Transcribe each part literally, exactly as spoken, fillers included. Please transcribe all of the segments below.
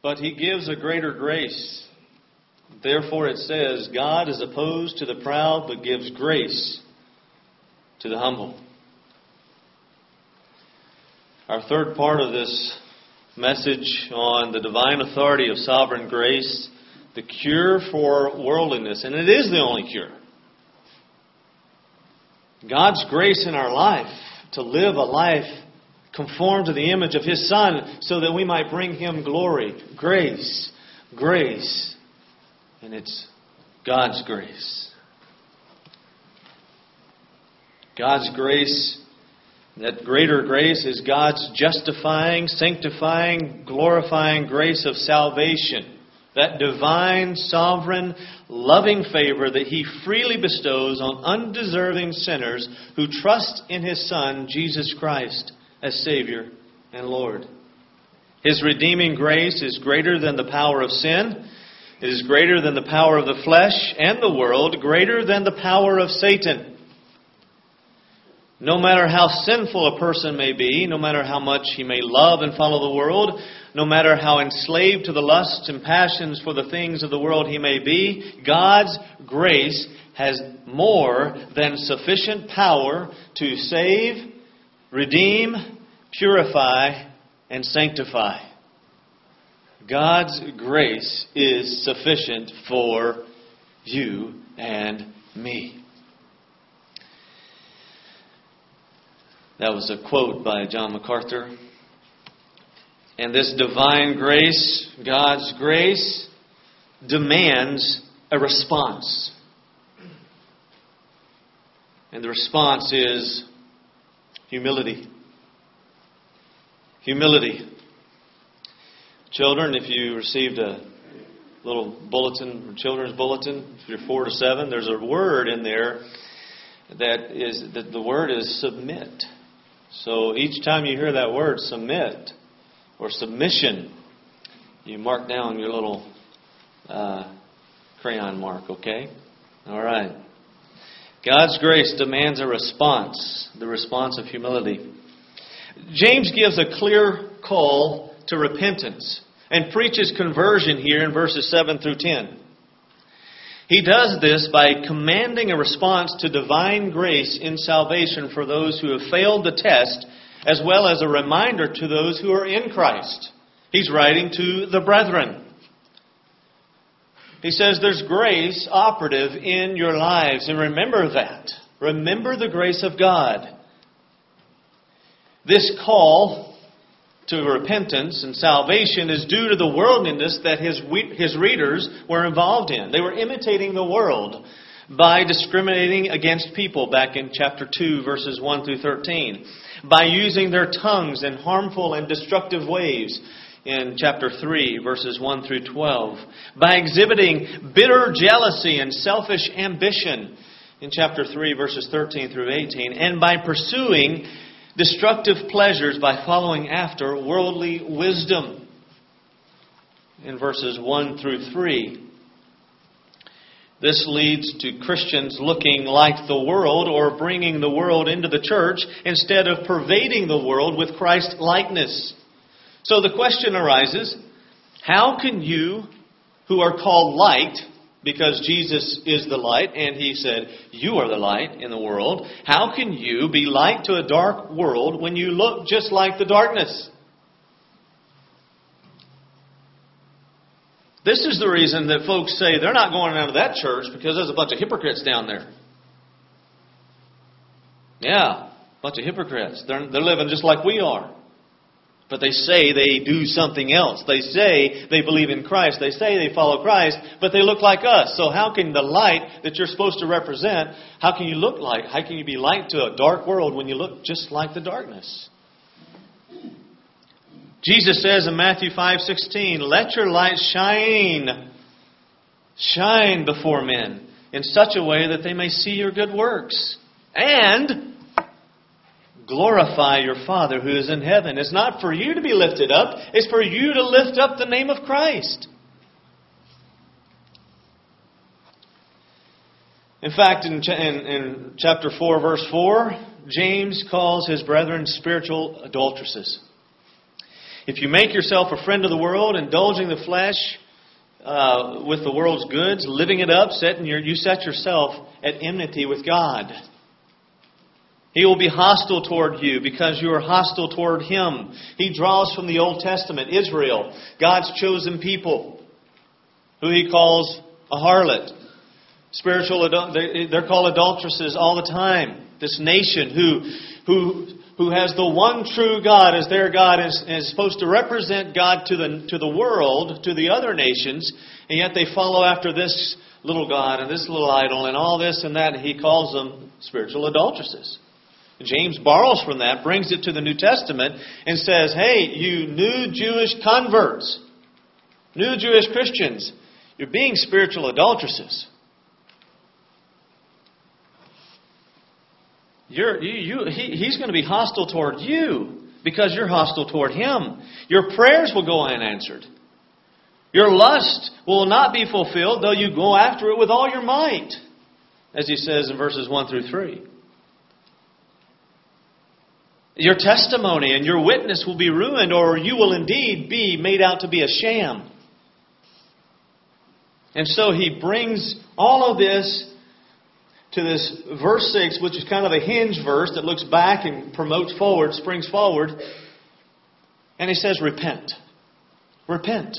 but He gives a greater grace. Therefore it says, God is opposed to the proud, but gives grace to the humble. Our third part of this message on the divine authority of sovereign grace, the cure for worldliness, and it is the only cure. God's grace in our life to live a life conformed to the image of His Son so that we might bring Him glory. Grace, grace, and it's God's grace. God's grace, that greater grace is God's justifying, sanctifying, glorifying grace of salvation. That divine, sovereign, loving favor that He freely bestows on undeserving sinners who trust in His Son, Jesus Christ, as Savior and Lord. His redeeming grace is greater than the power of sin. It is greater than the power of the flesh and the world, greater than the power of Satan. No matter how sinful a person may be, no matter how much he may love and follow the world, no matter how enslaved to the lusts and passions for the things of the world he may be, God's grace has more than sufficient power to save, redeem, purify, and sanctify. God's grace is sufficient for you and me. That was a quote by John MacArthur. And this divine grace, God's grace, demands a response. And the response is humility. Humility. Children, if you received a little bulletin, children's bulletin, if you're four to seven, there's a word in there that is that the word is submit. So each time you hear that word, submit, or submission, you mark down your little uh, crayon mark, okay? All right. God's grace demands a response, the response of humility. James gives a clear call to repentance and preaches conversion here in verses seven through ten. He does this by commanding a response to divine grace in salvation for those who have failed the test, as well as a reminder to those who are in Christ. He's writing to the brethren. He says there's grace operative in your lives, and remember that. Remember the grace of God. This call to repentance and salvation is due to the worldliness that his his readers were involved in. They were imitating the world by discriminating against people back in chapter two, verses one through thirteen. By using their tongues in harmful and destructive ways in chapter three, verses one through twelve. By exhibiting bitter jealousy and selfish ambition in chapter three, verses thirteen through eighteen. And by pursuing destructive pleasures by following after worldly wisdom in verses one through three. This leads to Christians looking like the world or bringing the world into the church instead of pervading the world with Christ-likeness. So the question arises, how can you, who are called light, because Jesus is the light, and He said, you are the light in the world. How can you be light to a dark world when you look just like the darkness? This is the reason that folks say they're not going out of that church because there's a bunch of hypocrites down there. Yeah, a bunch of hypocrites. They're, they're living just like we are. But they say they do something else. They say they believe in Christ. They say they follow Christ, but they look like us. So how can the light that you're supposed to represent, how can you look like, how can you be light to a dark world when you look just like the darkness? Jesus says in Matthew five sixteen, let your light shine, shine before men in such a way that they may see your good works. And glorify your Father who is in heaven. It's not for you to be lifted up. It's for you to lift up the name of Christ. In fact, in, in, in chapter four, verse four, James calls his brethren spiritual adulteresses. If you make yourself a friend of the world, indulging the flesh uh, with the world's goods, living it up, setting your, you set yourself at enmity with God. He will be hostile toward you because you are hostile toward Him. He draws from the Old Testament, Israel, God's chosen people, who He calls a harlot. Spiritual, they're called adulteresses all the time. This nation who, who, who has the one true God as their God and is, is supposed to represent God to the to the world, to the other nations, and yet they follow after this little God and this little idol and all this and that. And He calls them spiritual adulteresses. James borrows from that, brings it to the New Testament, and says, hey, you new Jewish converts, new Jewish Christians, you're being spiritual adulteresses. You're, you, you, he, he's going to be hostile toward you because you're hostile toward Him. Your prayers will go unanswered. Your lust will not be fulfilled, though you go after it with all your might, as he says in verses one through three. Your testimony and your witness will be ruined, or you will indeed be made out to be a sham. And so he brings all of this to this verse six, which is kind of a hinge verse that looks back and promotes forward, springs forward. And he says, repent. Repent.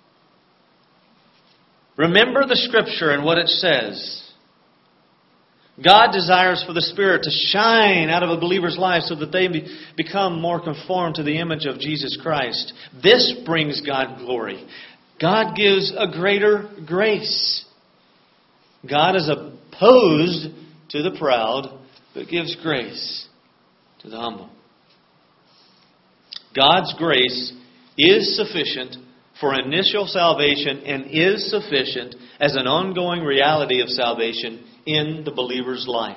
Remember the Scripture and what it says. God desires for the Spirit to shine out of a believer's life so that they be, become more conformed to the image of Jesus Christ. This brings God glory. God gives a greater grace. God is opposed to the proud, but gives grace to the humble. God's grace is sufficient for initial salvation and is sufficient as an ongoing reality of salvation in the believer's life.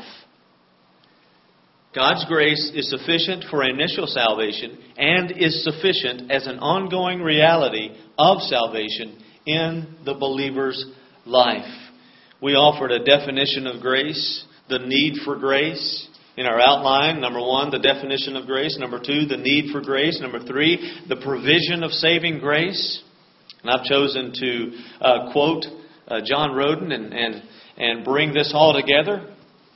God's grace is sufficient for initial salvation and is sufficient as an ongoing reality of salvation in the believer's life. We offered a definition of grace, the need for grace. In our outline, number one, the definition of grace. Number two, the need for grace. Number three, the provision of saving grace. And I've chosen to uh, quote uh, John Roden and, and, and bring this all together.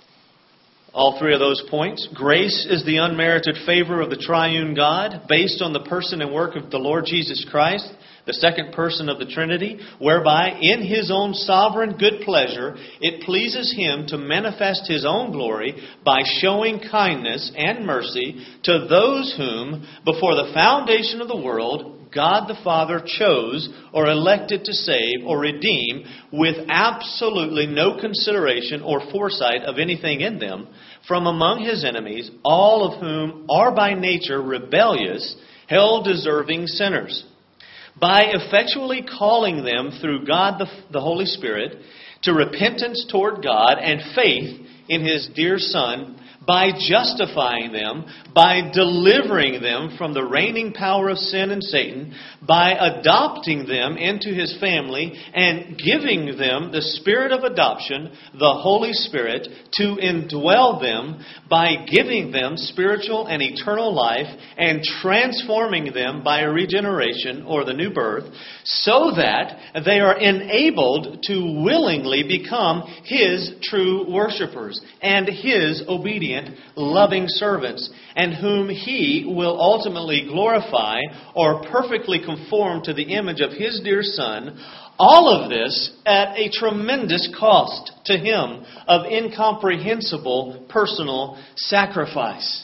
All three of those points. Grace is the unmerited favor of the triune God based on the person and work of the Lord Jesus Christ, the second person of the Trinity, whereby in His own sovereign good pleasure it pleases Him to manifest His own glory by showing kindness and mercy to those whom, before the foundation of the world, God the Father chose or elected to save or redeem with absolutely no consideration or foresight of anything in them from among His enemies, all of whom are by nature rebellious, hell-deserving sinners. By effectually calling them through God the, the Holy Spirit to repentance toward God and faith in His dear Son, by justifying them, by delivering them from the reigning power of sin and Satan, by adopting them into His family and giving them the Spirit of adoption, the Holy Spirit, to indwell them, by giving them spiritual and eternal life and transforming them by regeneration or the new birth, so that they are enabled to willingly become His true worshipers and His obedient, loving servants, and whom He will ultimately glorify or perfectly conform to the image of His dear Son. All of this at a tremendous cost to Him of incomprehensible personal sacrifice.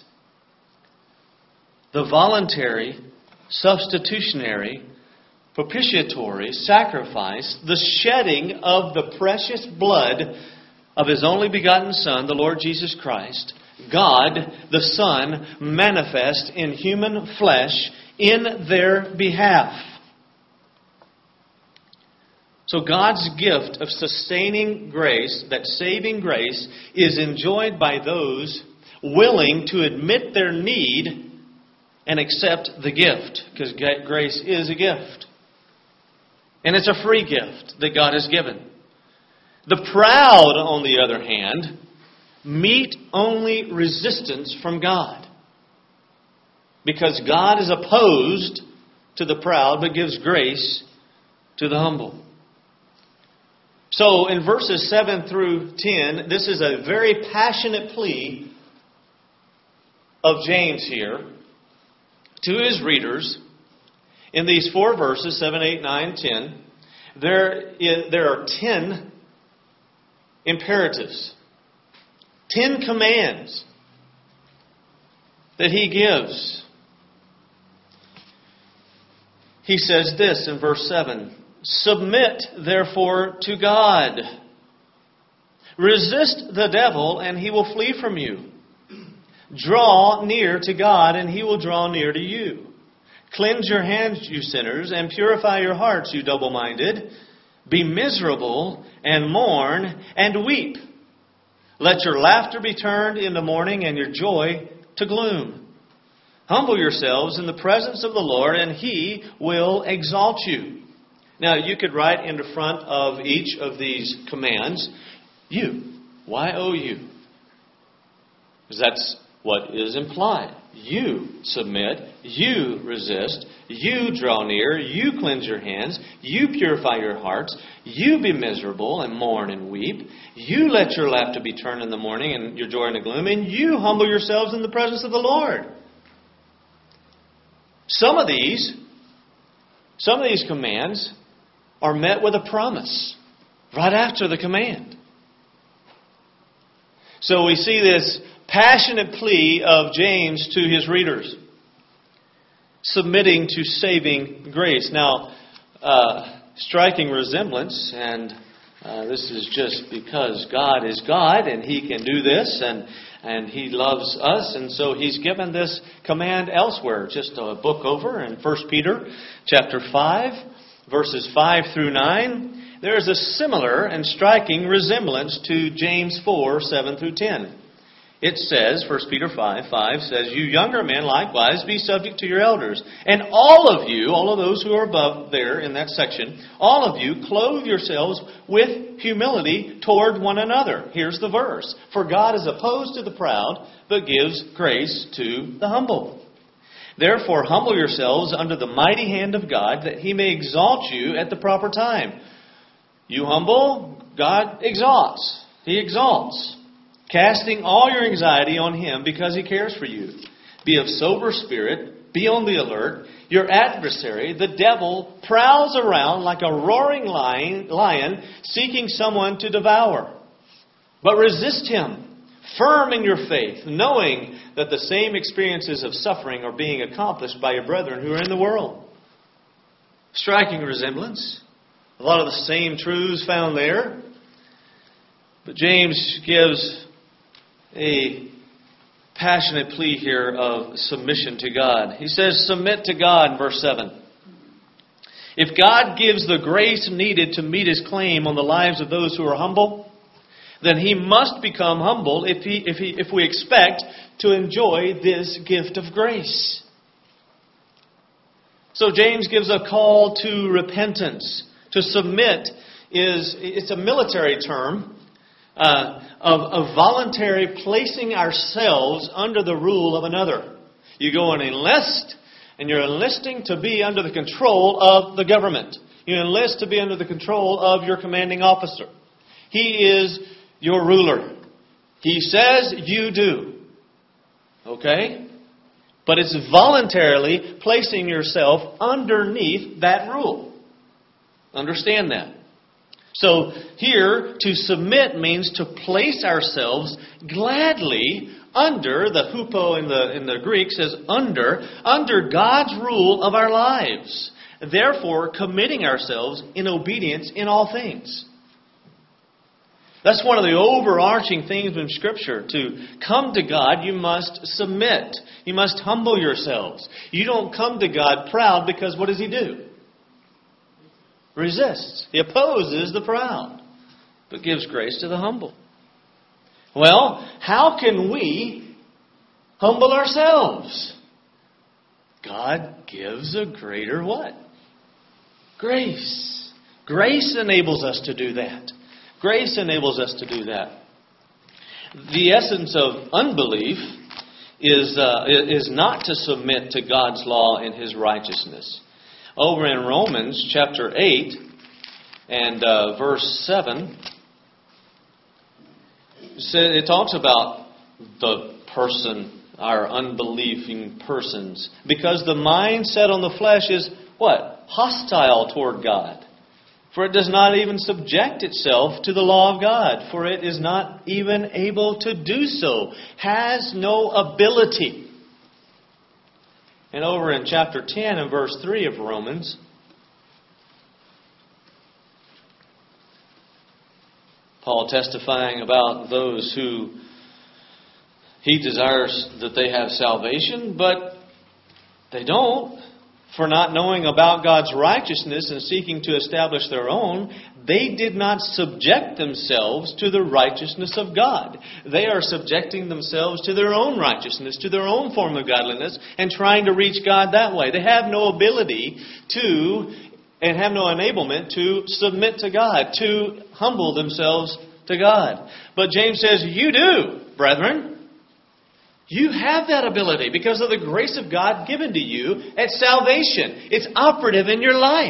The voluntary, substitutionary, propitiatory sacrifice, the shedding of the precious blood of His only begotten Son, the Lord Jesus Christ, God, the Son, manifest in human flesh in their behalf. So God's gift of sustaining grace, that saving grace, is enjoyed by those willing to admit their need and accept the gift. Because grace is a gift. And it's a free gift that God has given. The proud, on the other hand, meet only resistance from God. Because God is opposed to the proud, but gives grace to the humble. So in verses seven through ten, this is a very passionate plea of James here to his readers. In these four verses, seven, eight, nine, ten, there, is, there are ten imperatives, ten commands that he gives. He says this in verse seven, "Submit, therefore, to God. Resist the devil, and he will flee from you. Draw near to God, and he will draw near to you. Cleanse your hands, you sinners, and purify your hearts, you double-minded. Be miserable, and mourn, and weep. Let your laughter be turned into mourning, and your joy to gloom. Humble yourselves in the presence of the Lord, and He will exalt you." Now, you could write in the front of each of these commands, you. Y O U. Because that's what is implied. You submit, you resist, you draw near, you cleanse your hands, you purify your hearts, you be miserable and mourn and weep, you let your laughter be turned in the morning and your joy in the gloom, and you humble yourselves in the presence of the Lord. Some of these, some of these commands are met with a promise right after the command. So we see this passionate plea of James to his readers, submitting to saving grace. Now, uh, striking resemblance, and uh, this is just because God is God and He can do this, and and He loves us, and so He's given this command elsewhere. Just a book over in First Peter chapter five, verses five through nine. There is a similar and striking resemblance to James four, seven through ten. It says, First Peter five, five says, "You younger men likewise be subject to your elders. And all of you," all of those who are above there in that section, "all of you clothe yourselves with humility toward one another." Here's the verse. "For God is opposed to the proud, but gives grace to the humble. Therefore humble yourselves under the mighty hand of God, that He may exalt you at the proper time." You humble, God exalts. He exalts. "Casting all your anxiety on Him, because He cares for you. Be of sober spirit, be on the alert. Your adversary, the devil, prowls around like a roaring lion, lion seeking someone to devour. But resist him, firm in your faith, knowing that the same experiences of suffering are being accomplished by your brethren who are in the world." Striking resemblance. A lot of the same truths found there. But James gives a passionate plea here of submission to God. He says, submit to God in verse seven. If God gives the grace needed to meet His claim on the lives of those who are humble, then He must become humble if he, if he, if we expect to enjoy this gift of grace. So James gives a call to repentance. To submit is, it's a military term. Uh, of, of voluntary placing ourselves under the rule of another. You go and enlist, and you're enlisting to be under the control of the government. You enlist to be under the control of your commanding officer. He is your ruler. He says you do. Okay? But it's voluntarily placing yourself underneath that rule. Understand that. So here, to submit means to place ourselves gladly under, the hupo in the in the Greek says under, under God's rule of our lives. Therefore, committing ourselves in obedience in all things. That's one of the overarching things in Scripture. To come to God, you must submit. You must humble yourselves. You don't come to God proud, because what does He do? Resists. He opposes the proud, but gives grace to the humble. Well, how can we humble ourselves? God gives a greater what? Grace. Grace enables us to do that. Grace enables us to do that. The essence of unbelief is uh, is not to submit to God's law and His righteousness. Over in Romans chapter eight and uh, verse seven, it talks about the person, our unbelieving persons. Because the mind set on the flesh is what? Hostile toward God. For it does not even subject itself to the law of God. For it is not even able to do so. Has no ability. And over in chapter ten and verse three of Romans, Paul testifying about those who he desires that they have salvation, but they don't. For not knowing about God's righteousness and seeking to establish their own, they did not subject themselves to the righteousness of God. They are subjecting themselves to their own righteousness, to their own form of godliness, and trying to reach God that way. They have no ability to, and have no enablement to submit to God, to humble themselves to God. But James says, you do, brethren. You have that ability because of the grace of God given to you at salvation. It's operative in your life.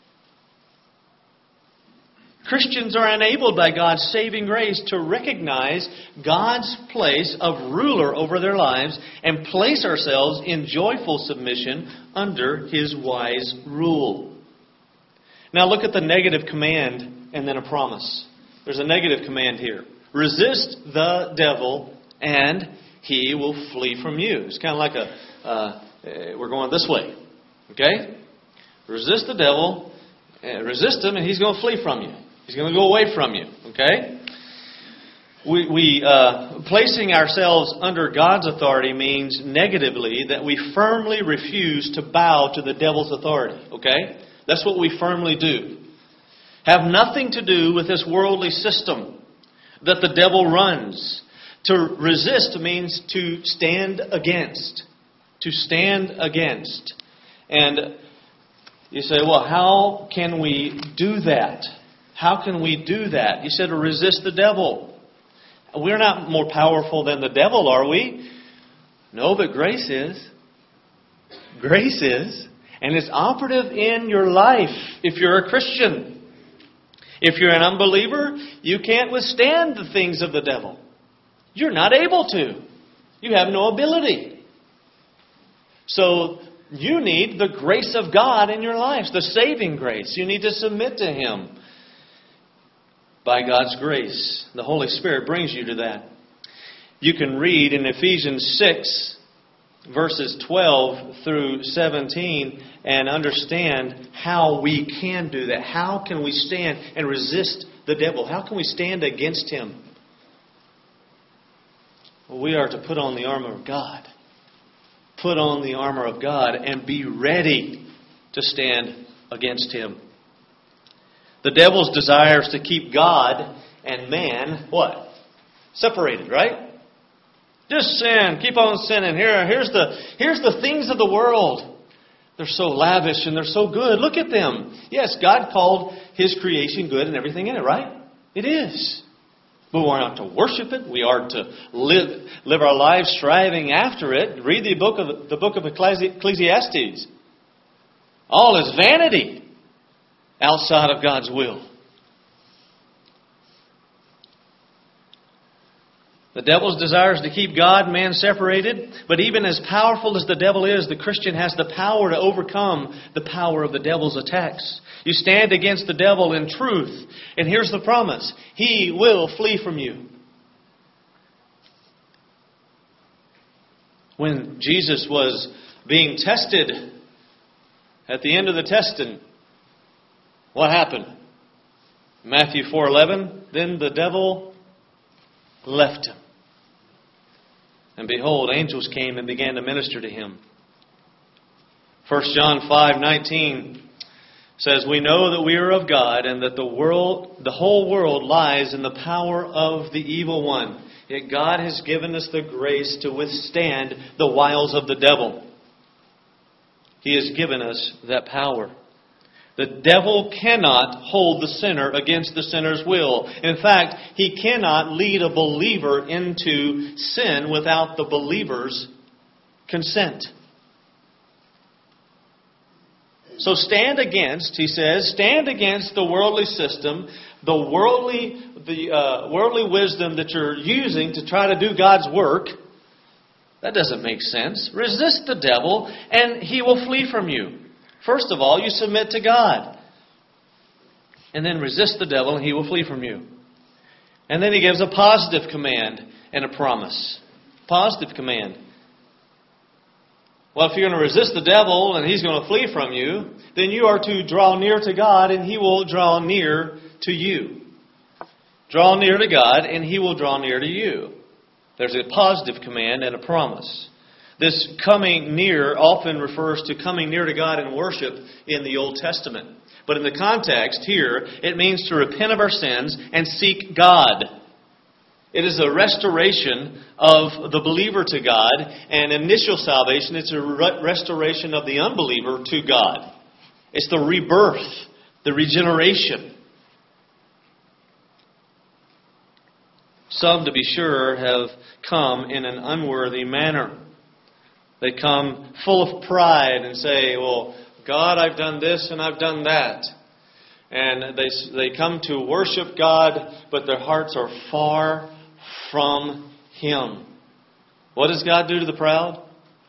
Christians are enabled by God's saving grace to recognize God's place of ruler over their lives and place ourselves in joyful submission under His wise rule. Now look at the negative command and then a promise. There's a negative command here. Resist the devil and he will flee from you. It's kind of like a, uh, we're going this way. Okay? Resist the devil, uh, resist him, and he's going to flee from you. He's going to go away from you. Okay? We, we uh, placing ourselves under God's authority means negatively that we firmly refuse to bow to the devil's authority. Okay? That's what we firmly do. Have nothing to do with this worldly system that the devil runs. To resist means to stand against. To stand against. And you say, well, how can we do that? How can we do that? You said to resist the devil. We're not more powerful than the devil, are we? No, but grace is. Grace is. And it's operative in your life if you're a Christian. If you're an unbeliever, you can't withstand the things of the devil. You're not able to. You have no ability. So you need the grace of God in your life, the saving grace. You need to submit to Him. By God's grace, the Holy Spirit brings you to that. You can read in Ephesians six, verses twelve through seventeen, and understand how we can do that. How can we stand and resist the devil? How can we stand against him? Well, we are to put on the armor of God. Put on the armor of God and be ready to stand against him. The devil's desire is to keep God and man, what? Separated, right? Just sin. Keep on sinning. Here, here's the, here's the things of the world. They're so lavish and they're so good. Look at them. Yes, God called His creation good and everything in it, right? It is. But we are not to worship it. We are to live live our lives striving after it. Read the book of the book of Ecclesiastes. All is vanity outside of God's will. The devil's desire is to keep God and man separated. But even as powerful as the devil is, the Christian has the power to overcome the power of the devil's attacks. You stand against the devil in truth. And here's the promise. He will flee from you. When Jesus was being tested, at the end of the testing, what happened? Matthew four eleven, then the devil left him. And behold, angels came and began to minister to him. First John five nineteen says, we know that we are of God and that the world, the whole world lies in the power of the evil one. Yet God has given us the grace to withstand the wiles of the devil. He has given us that power. The devil cannot hold the sinner against the sinner's will. In fact, he cannot lead a believer into sin without the believer's consent. So stand against, he says, stand against the worldly system, the worldly, the uh, worldly wisdom that you're using to try to do God's work. That doesn't make sense. Resist the devil and he will flee from you. First of all, you submit to God. And then resist the devil and he will flee from you. And then he gives a positive command and a promise. Positive command. Well, if you're going to resist the devil and he's going to flee from you, then you are to draw near to God and he will draw near to you. Draw near to God and he will draw near to you. There's a positive command and a promise. This coming near often refers to coming near to God in worship in the Old Testament. But in the context here, it means to repent of our sins and seek God. It is a restoration of the believer to God. And initial salvation, it's a re- restoration of the unbeliever to God. It's the rebirth, the regeneration. Some, to be sure, have come in an unworthy manner. They come full of pride and say, well, God, I've done this and I've done that. And they they come to worship God, but their hearts are far from Him. What does God do to the proud?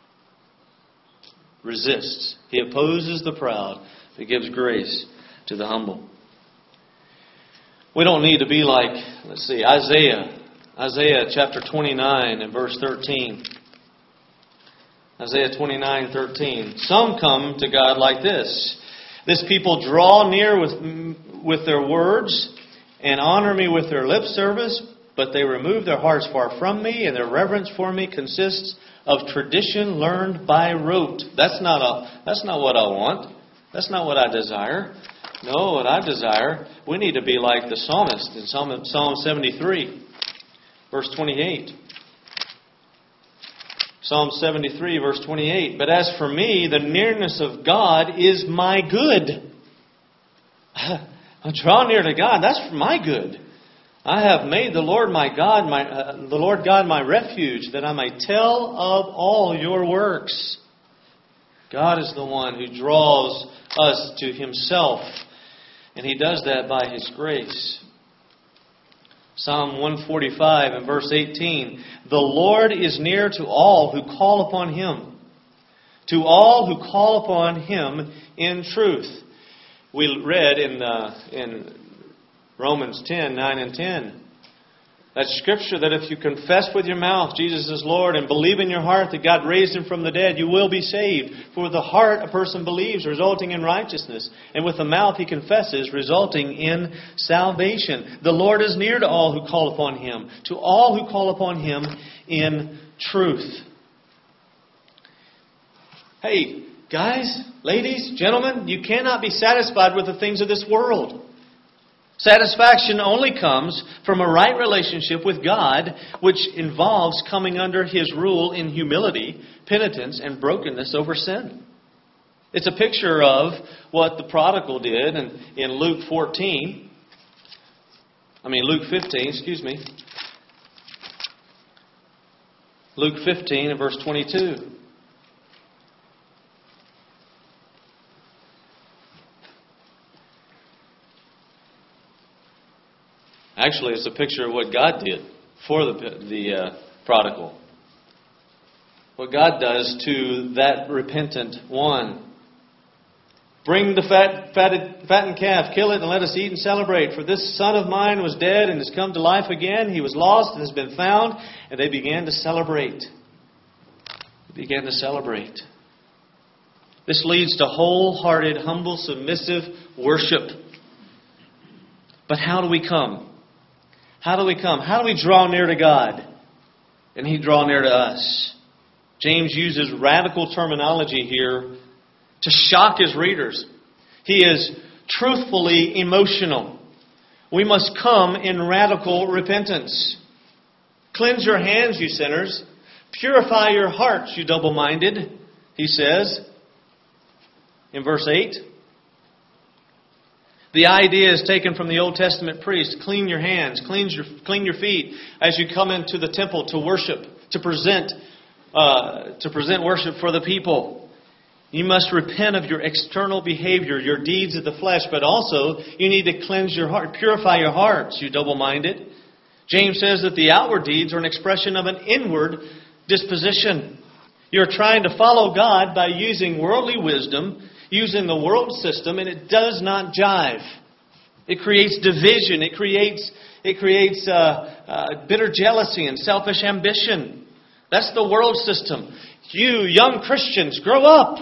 Resists. He opposes the proud, but gives grace to the humble. We don't need to be like, let's see, Isaiah. Isaiah chapter twenty-nine and verse thirteen. Isaiah twenty-nine thirteen. Some come to God like this. This people draw near with, with their words and honor me with their lip service, but they remove their hearts far from me, and their reverence for me consists of tradition learned by rote. That's not a, that's not what I want. That's not what I desire. No, what I desire, we need to be like the psalmist in Psalm, Psalm seventy-three, verse twenty-eight. Psalm seventy-three, verse twenty-eight. But as for me, the nearness of God is my good. I draw near to God. That's for my good. I have made the Lord my God, my uh, the Lord God my refuge, that I may tell of all your works. God is the one who draws us to Himself. And He does that by His grace. Psalm one forty-five and verse eighteen. The Lord is near to all who call upon Him. To all who call upon Him in truth. We read in uh, in Romans ten, nine and ten. That scripture that if you confess with your mouth Jesus is Lord and believe in your heart that God raised Him from the dead, you will be saved. For with the heart a person believes, resulting in righteousness. And with the mouth he confesses, resulting in salvation. The Lord is near to all who call upon Him. To all who call upon Him in truth. Hey, guys, ladies, gentlemen, you cannot be satisfied with the things of this world. Satisfaction only comes from a right relationship with God, which involves coming under His rule in humility, penitence, and brokenness over sin. It's a picture of what the prodigal did in, in Luke fourteen. I mean, Luke fifteen, excuse me. Luke fifteen and verse twenty-two. Actually, it's a picture of what God did for the, the uh, prodigal. What God does to that repentant one. Bring the fat, fatted, fattened calf, kill it, and let us eat and celebrate. For this son of mine was dead and has come to life again. He was lost and has been found. And they began to celebrate. They began to celebrate. This leads to wholehearted, humble, submissive worship. But how do we come? How do we come? How do we draw near to God? And He draw near to us. James uses radical terminology here to shock his readers. He is truthfully emotional. We must come in radical repentance. Cleanse your hands, you sinners. Purify your hearts, you double-minded, he says in verse eight. The idea is taken from the Old Testament priest. Clean your hands, clean your, clean your feet as you come into the temple to worship, to present, uh, to present worship for the people. You must repent of your external behavior, your deeds of the flesh, but also you need to cleanse your heart, purify your hearts, you double-minded. James says that the outward deeds are an expression of an inward disposition. You're trying to follow God by using worldly wisdom, using the world system, and it does not jive. It creates division. It creates it creates uh, uh, bitter jealousy and selfish ambition. That's the world system. You young Christians, grow up.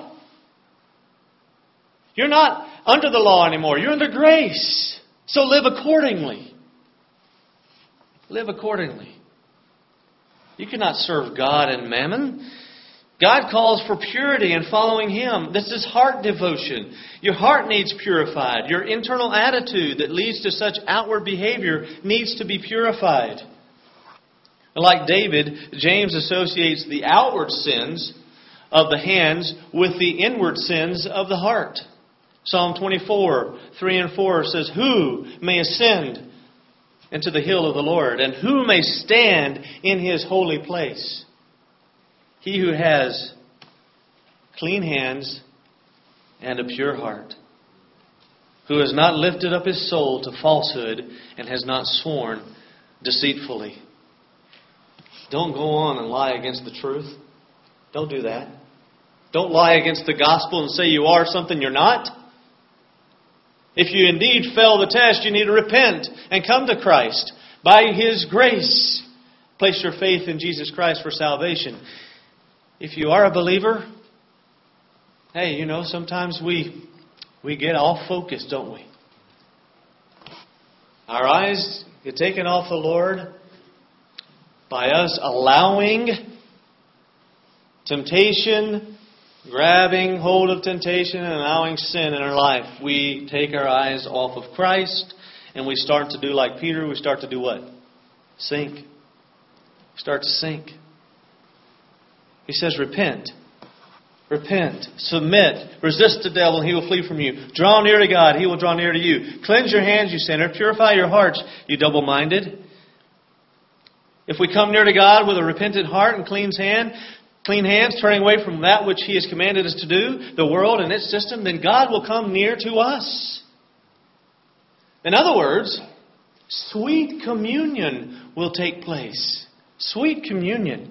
You're not under the law anymore. You're under grace. So live accordingly. Live accordingly. You cannot serve God and mammon. God calls for purity and following Him. This is heart devotion. Your heart needs purified. Your internal attitude that leads to such outward behavior needs to be purified. Like David, James associates the outward sins of the hands with the inward sins of the heart. Psalm twenty-four, three and four says, "Who may ascend into the hill of the Lord, and who may stand in His holy place? He who has clean hands and a pure heart, who has not lifted up his soul to falsehood and has not sworn deceitfully." Don't go on and lie against the truth. Don't do that. Don't lie against the gospel and say you are something you're not. If you indeed fail the test, you need to repent and come to Christ by His grace. Place your faith in Jesus Christ for salvation. If you are a believer, hey, you know, sometimes we we get off focus, don't we? Our eyes get taken off the Lord by us allowing temptation, grabbing hold of temptation and allowing sin in our life. We take our eyes off of Christ and we start to do like Peter. We start to do what? Sink. Start to sink. He says, repent. Repent. Submit. Resist the devil and he will flee from you. Draw near to God. He will draw near to you. Cleanse your hands, you sinner. Purify your hearts, you double-minded. If we come near to God with a repentant heart and clean hand, clean hands, turning away from that which He has commanded us to do, the world and its system, then God will come near to us. In other words, sweet communion will take place. Sweet communion.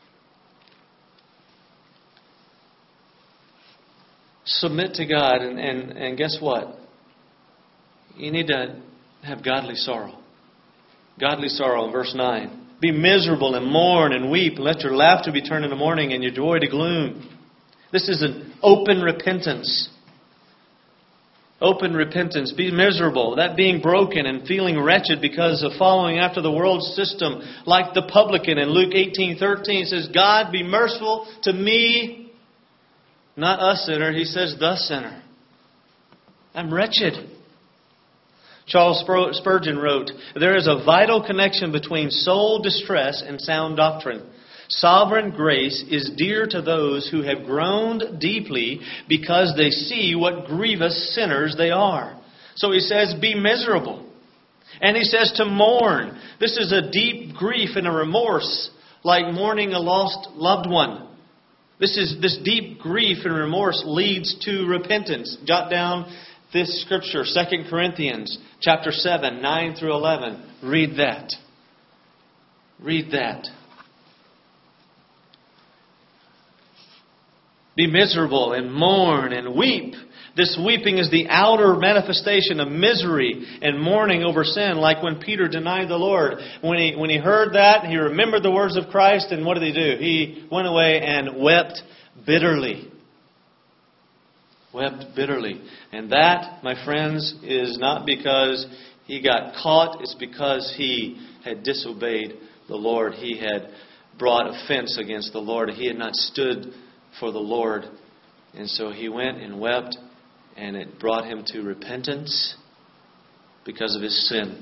Submit to God, and, and, and guess what? You need to have godly sorrow. Godly sorrow in verse nine. Be miserable and mourn and weep, and let your laughter be turned into mourning and your joy to gloom. This is an open repentance. Open repentance. Be miserable. That being broken and feeling wretched because of following after the world system, like the publican in Luke eighteen thirteen says, God, be merciful to me. Not a sinner. He says, the sinner. I'm wretched. Charles Spurgeon wrote, there is a vital connection between soul distress and sound doctrine. Sovereign grace is dear to those who have groaned deeply because they see what grievous sinners they are. So he says, be miserable. And he says to mourn. This is a deep grief and a remorse, like mourning a lost loved one. This is this deep grief and remorse leads to repentance. Jot down this scripture, Second Corinthians chapter seven, nine through eleven. Read that. Read that. Be miserable and mourn and weep. This weeping is the outer manifestation of misery and mourning over sin, like when Peter denied the Lord. When he, when he heard that, he remembered the words of Christ, and what did he do? He went away and wept bitterly. Wept bitterly. And that, my friends, is not because he got caught. It's because he had disobeyed the Lord. He had brought offense against the Lord. He had not stood for the Lord. And so he went and wept, and it brought him to repentance because of his sin.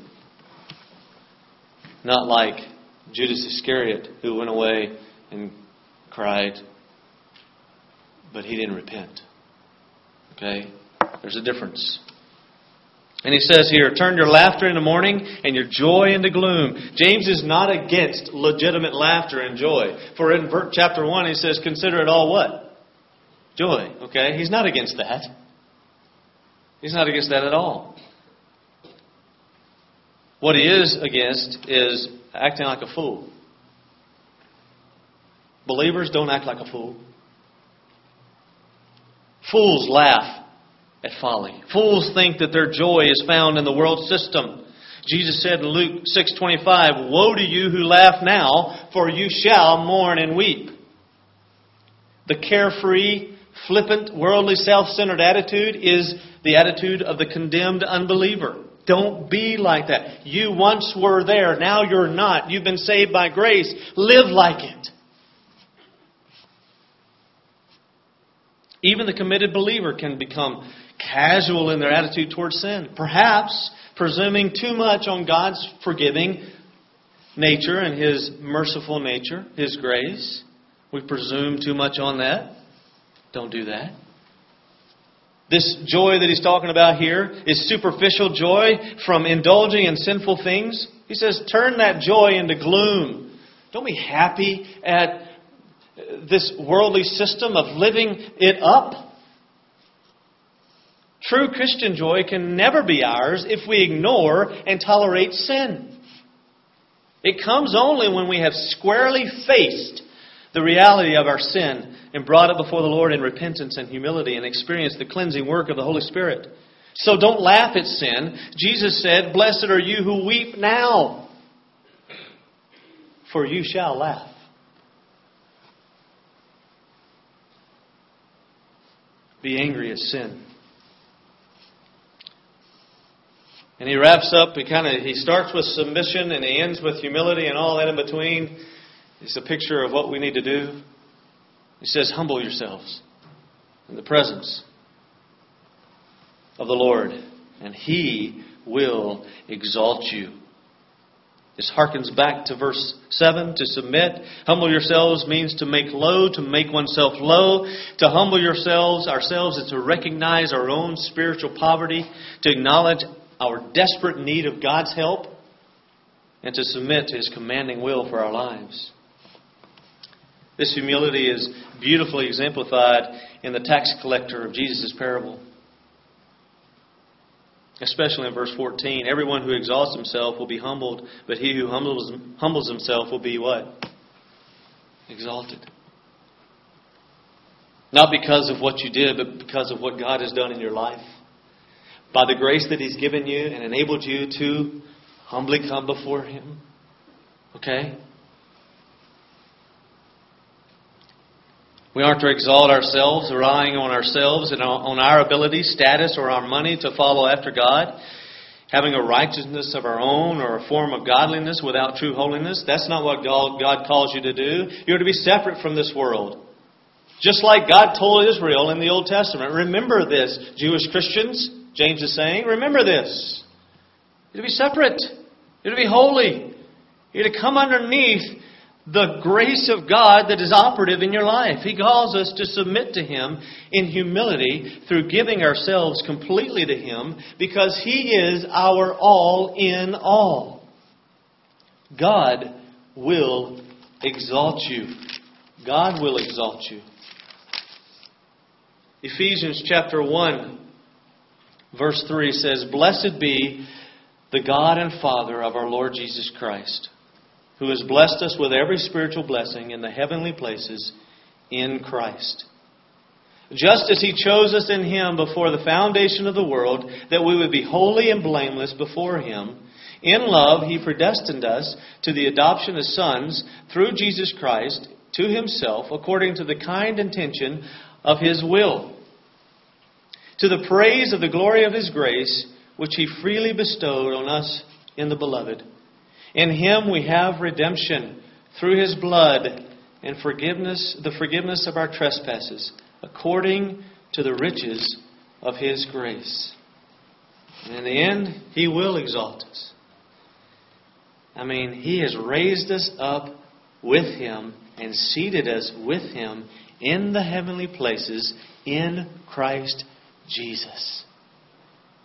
Not like Judas Iscariot, who went away and cried, but he didn't repent. Okay? There's a difference. And he says here, turn your laughter into mourning and your joy into gloom. James is not against legitimate laughter and joy. For in chapter one he says, consider it all what? Joy, okay? He's not against that. He's not against that at all. What he is against is acting like a fool. Believers don't act like a fool. Fools laugh at folly. Fools think that their joy is found in the world system. Jesus said in Luke six twenty-five, "Woe to you who laugh now, for you shall mourn and weep." The carefree, flippant, worldly, self-centered attitude is the attitude of the condemned unbeliever. Don't be like that. You once were there. Now you're not. You've been saved by grace. Live like it. Even the committed believer can become casual in their attitude towards sin. Perhaps presuming too much on God's forgiving nature and His merciful nature, His grace. We presume too much on that. Don't do that. This joy that he's talking about here is superficial joy from indulging in sinful things. He says, turn that joy into gloom. Don't be happy at this worldly system of living it up. True Christian joy can never be ours if we ignore and tolerate sin. It comes only when we have squarely faced the reality of our sin and brought it before the Lord in repentance and humility and experienced the cleansing work of the Holy Spirit. So don't laugh at sin. Jesus said, "Blessed are you who weep now, for you shall laugh." Be angry at sin. And he wraps up, he kind of he starts with submission and he ends with humility and all that in between. It's a picture of what we need to do. He says, humble yourselves in the presence of the Lord, and He will exalt you. This harkens back to verse seven, to submit. Humble yourselves means to make low, to make oneself low. To humble yourselves, ourselves, is to recognize our own spiritual poverty, to acknowledge our desperate need of God's help, and to submit to His commanding will for our lives. This humility is beautifully exemplified in the tax collector of Jesus' parable. Especially in verse fourteen. Everyone who exalts himself will be humbled, but he who humbles, humbles himself will be what? Exalted. Not because of what you did, but because of what God has done in your life. By the grace that He's given you and enabled you to humbly come before Him. Okay? We aren't to exalt ourselves, relying on ourselves and on our ability, status, or our money to follow after God. Having a righteousness of our own or a form of godliness without true holiness. That's not what God calls you to do. You're to be separate from this world. Just like God told Israel in the Old Testament. Remember this, Jewish Christians. James is saying, remember this. You're to be separate. You're to be holy. You're to come underneath the grace of God that is operative in your life. He calls us to submit to Him in humility through giving ourselves completely to Him because He is our all in all. God will exalt you. God will exalt you. Ephesians chapter one, verse three says, "Blessed be the God and Father of our Lord Jesus Christ, who has blessed us with every spiritual blessing in the heavenly places in Christ. Just as He chose us in Him before the foundation of the world, that we would be holy and blameless before Him. In love, He predestined us to the adoption as sons through Jesus Christ to Himself, according to the kind intention of His will, to the praise of the glory of His grace, which He freely bestowed on us in the Beloved. In Him we have redemption through His blood and forgiveness, the forgiveness of our trespasses, according to the riches of His grace." And in the end, He will exalt us. I mean, He has raised us up with Him and seated us with Him in the heavenly places in Christ Jesus.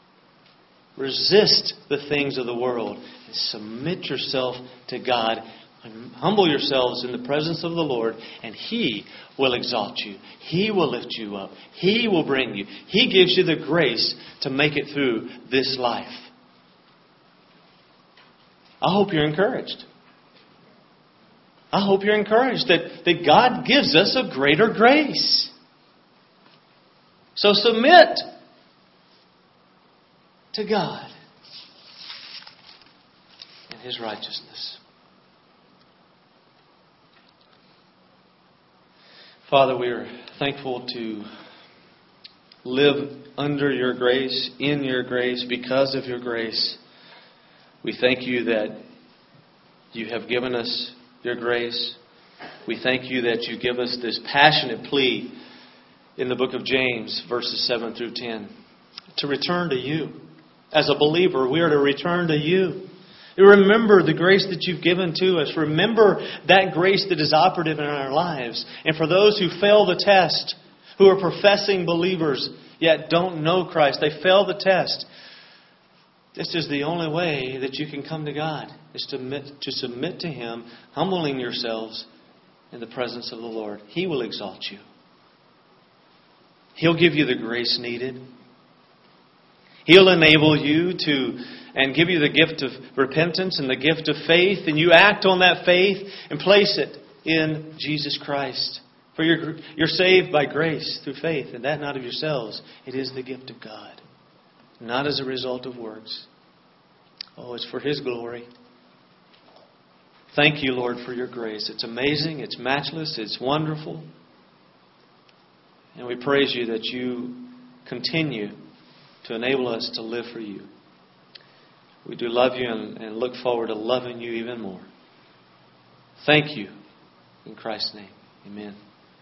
Resist the things of the world and submit yourself to God Humble yourselves in the presence of the Lord, and He will exalt you. He will lift you up. He will bring you. He gives you the grace to make it through this life. I hope you're encouraged. I hope you're encouraged that, that God gives us a greater grace. So submit to God and His righteousness. Father, we are thankful to live under your grace, in your grace, because of your grace. We thank you that you have given us your grace. We thank you that you give us this passionate plea in the book of James, verses seven through ten, to return to you. As a believer, we are to return to you. Remember the grace that you've given to us. Remember that grace that is operative in our lives. And for those who fail the test, who are professing believers, yet don't know Christ, they fail the test. This is the only way that you can come to God, is to submit, to submit to Him, humbling yourselves in the presence of the Lord. He will exalt you. He'll give you the grace needed. He'll enable you to and give you the gift of repentance and the gift of faith. And you act on that faith and place it in Jesus Christ. For you're, you're saved by grace through faith, and that not of yourselves. It is the gift of God, not as a result of works. Oh, it's for His glory. Thank you, Lord, for your grace. It's amazing. It's matchless. It's wonderful. And we praise you that you continue to enable us to live for you. We do love you and, and look forward to loving you even more. Thank you. In Christ's name, amen.